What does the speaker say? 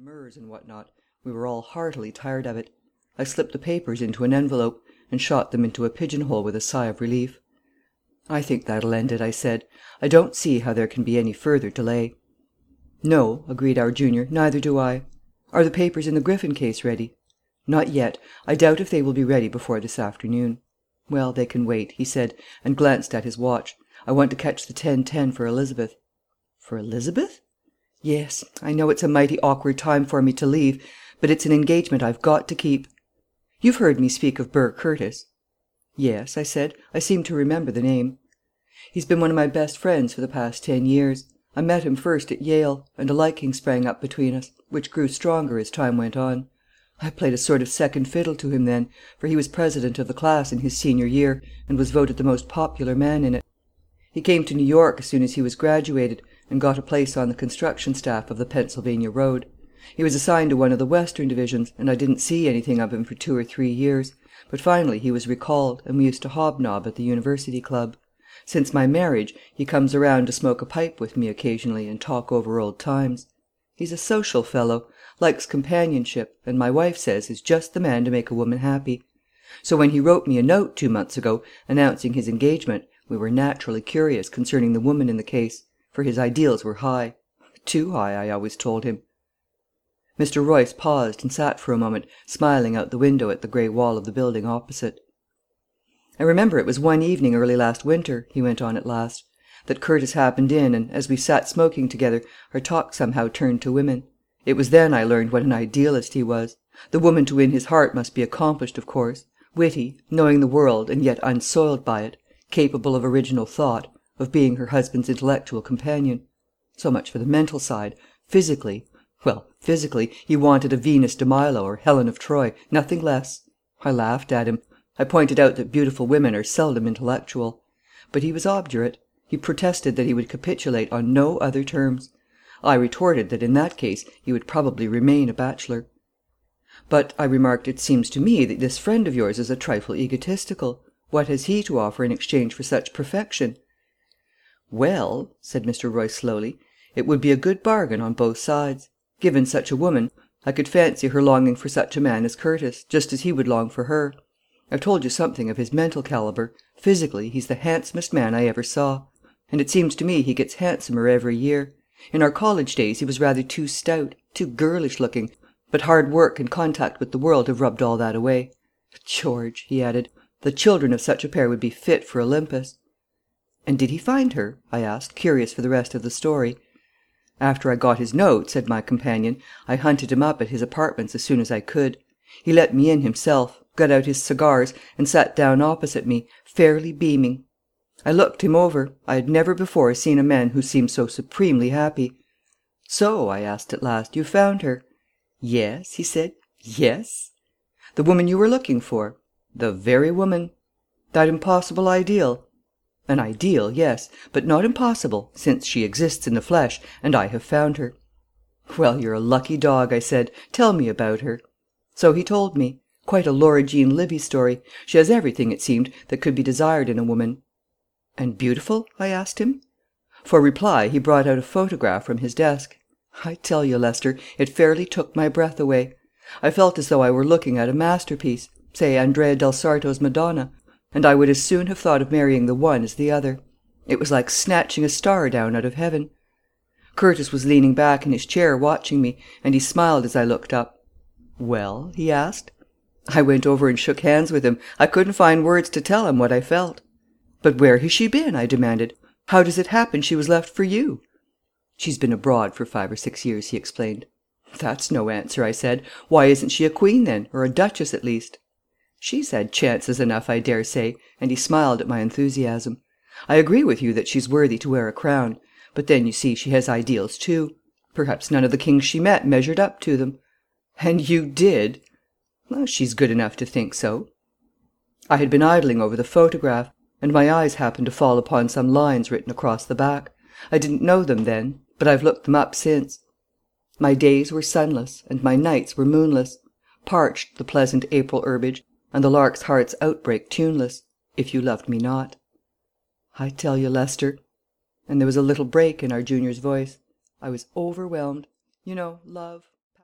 demurs and what not, we were all heartily tired of it. I slipped the papers into an envelope and shot them into a pigeonhole with a sigh of relief. "I think that'll end it," I said. "I don't see how there can be any further delay." "No," agreed our junior, "neither do I. Are the papers in the Griffin case ready?" "Not yet. I doubt if they will be ready before this afternoon." "Well, they can wait," he said, and glanced at his watch. "I want to catch the 10:10 for Elizabeth." "For Elizabeth?" "Yes. I know it's a mighty awkward time for me to leave, but it's an engagement I've got to keep. You've heard me speak of Burr Curtis?" "Yes," I said. "I seem to remember the name." "He's been one of my best friends for the past 10 years. I met him first at Yale, and a liking sprang up between us, which grew stronger as time went on. I played a sort of second fiddle to him then, for he was president of the class in his senior year, and was voted the most popular man in it. He came to New York as soon as he was graduated, and got a place on the construction staff of the Pennsylvania Road. He was assigned to one of the Western divisions, and I didn't see anything of him for 2 or 3 years, but finally he was recalled, and we used to hobnob at the University Club. Since my marriage, he comes around to smoke a pipe with me occasionally and talk over old times. He's a social fellow, likes companionship, and my wife says is just the man to make a woman happy. So when he wrote me a note 2 months ago announcing his engagement, we were naturally curious concerning the woman in the case, for his ideals were high. Too high, I always told him." Mr. Royce paused and sat for a moment, smiling out the window at the grey wall of the building opposite. "I remember it was one evening early last winter," he went on at last, "that Curtis happened in, and as we sat smoking together, our talk somehow turned to women. It was then I learned what an idealist he was. The woman to win his heart must be accomplished, of course, witty, knowing the world and yet unsoiled by it, capable of original thought, of being her husband's intellectual companion. So much for the mental side. Physically, he wanted a Venus de Milo or Helen of Troy, nothing less. I laughed at him. I pointed out that beautiful women are seldom intellectual. But he was obdurate. He protested that he would capitulate on no other terms. I retorted that in that case he would probably remain a bachelor. "But," I remarked, "it seems to me that this friend of yours is a trifle egotistical. What has he to offer in exchange for such perfection?" "Well," said Mr. Royce slowly, "it would be a good bargain on both sides. Given such a woman, I could fancy her longing for such a man as Curtis, just as he would long for her. I've told you something of his mental calibre. Physically, he's the handsomest man I ever saw. And it seems to me he gets handsomer every year. In our college days he was rather too stout, too girlish looking, but hard work and contact with the world have rubbed all that away. George," he added, "the children of such a pair would be fit for Olympus." "And did he find her?" I asked, curious for the rest of the story. "After I got his note," said my companion, "I hunted him up at his apartments as soon as I could. He let me in himself, got out his cigars, and sat down opposite me, fairly beaming. I looked him over. I had never before seen a man who seemed so supremely happy. 'So,' I asked at last, 'you found her?' 'Yes,' he said, 'yes.' 'The woman you were looking for?' 'The very woman.' 'That impossible ideal?' 'An ideal, yes, but not impossible, since she exists in the flesh, and I have found her.' 'Well, you're a lucky dog,' I said. 'Tell me about her.' So he told me. Quite a Laura Jean Libbey story. She has everything, it seemed, that could be desired in a woman." "And beautiful?" I asked him. For reply he brought out a photograph from his desk. I tell you, Lester, it fairly took my breath away. I felt as though I were looking at a masterpiece, say Andrea del Sarto's Madonna, and I would as soon have thought of marrying the one as the other. It was like snatching a star down out of heaven. Curtis was leaning back in his chair watching me, and he smiled as I looked up. "Well?" he asked. I went over and shook hands with him. I couldn't find words to tell him what I felt. "But where has she been?" I demanded. "How does it happen she was left for you?" "She's been abroad for 5 or 6 years," he explained. "That's no answer," I said. "Why isn't she a queen, then, or a duchess at least?" "She's had chances enough, I dare say," and he smiled at my enthusiasm. "I agree with you that she's worthy to wear a crown. But then, you see, she has ideals too. Perhaps none of the kings she met measured up to them." "And you did?" "Well, she's good enough to think so." I had been idling over the photograph, and my eyes happened to fall upon some lines written across the back. I didn't know them then, but I've looked them up since. "My days were sunless, and my nights were moonless. Parched the pleasant April herbage, and the lark's heart's outbreak tuneless, if you loved me not." I tell you, Lester, and there was a little break in our junior's voice, I was overwhelmed. You know, love.